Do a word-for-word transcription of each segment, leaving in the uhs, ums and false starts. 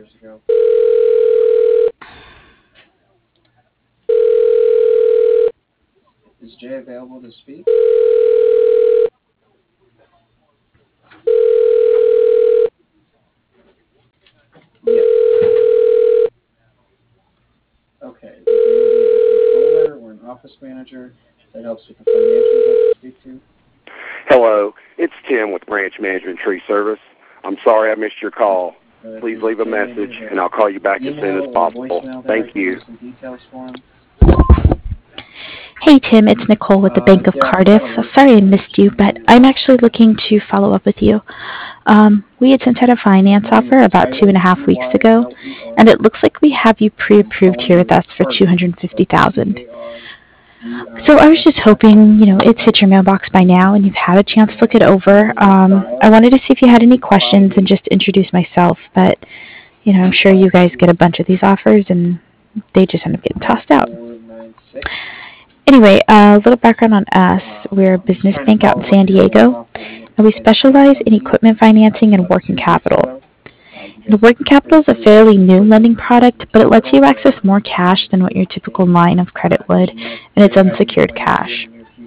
Hello, it's Tim with Branch Management Tree Service. I'm sorry I missed your call. Please leave a message, and I'll call you back as soon as possible. Thank you. Hey Tim, it's Nicole with the Bank of Cardiff. Sorry I missed you, but I'm actually looking to follow up with you. Um, we had sent out a finance offer about two and a half weeks ago, and it looks like we have you pre-approved here with us for two hundred fifty thousand dollars. So I was just hoping, you know, it's hit your mailbox by now and you've had a chance to look it over. Um, I wanted to see if you had any questions and just introduce myself, but, you know, I'm sure you guys get a bunch of these offers and they just end up getting tossed out. Anyway, a little background on us. We're a business bank out in San Diego, and we specialize in equipment financing and working capital. The working capital is a fairly new lending product, but it lets you access more cash than what your typical line of credit would, and it's unsecured cash.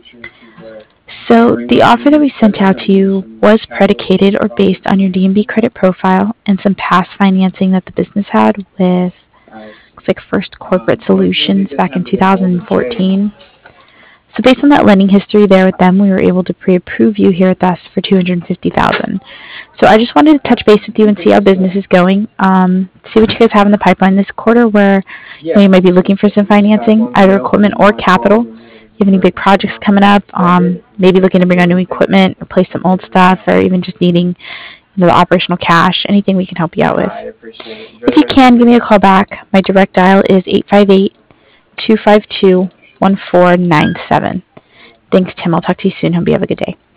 So the offer that we sent out to you was predicated or based on your D and B credit profile and some past financing that the business had with, looks like First Corporate Solutions back in two thousand fourteen. So based on that lending history there with them, we were able to pre-approve you here with us for two hundred fifty thousand dollars. So I just wanted to touch base with you and see how business is going. Um, see what you guys have in the pipeline this quarter where you, know, you might be looking for some financing, either equipment or capital. You have any big projects coming up? Um, maybe looking to bring on new equipment, replace some old stuff, or even just needing, you know, the operational cash. Anything we can help you out with. If you can, give me a call back. My direct dial is eight five eight, two five two, one four nine seven. Thanks, Tim. I'll talk to you soon. Hope you have a good day.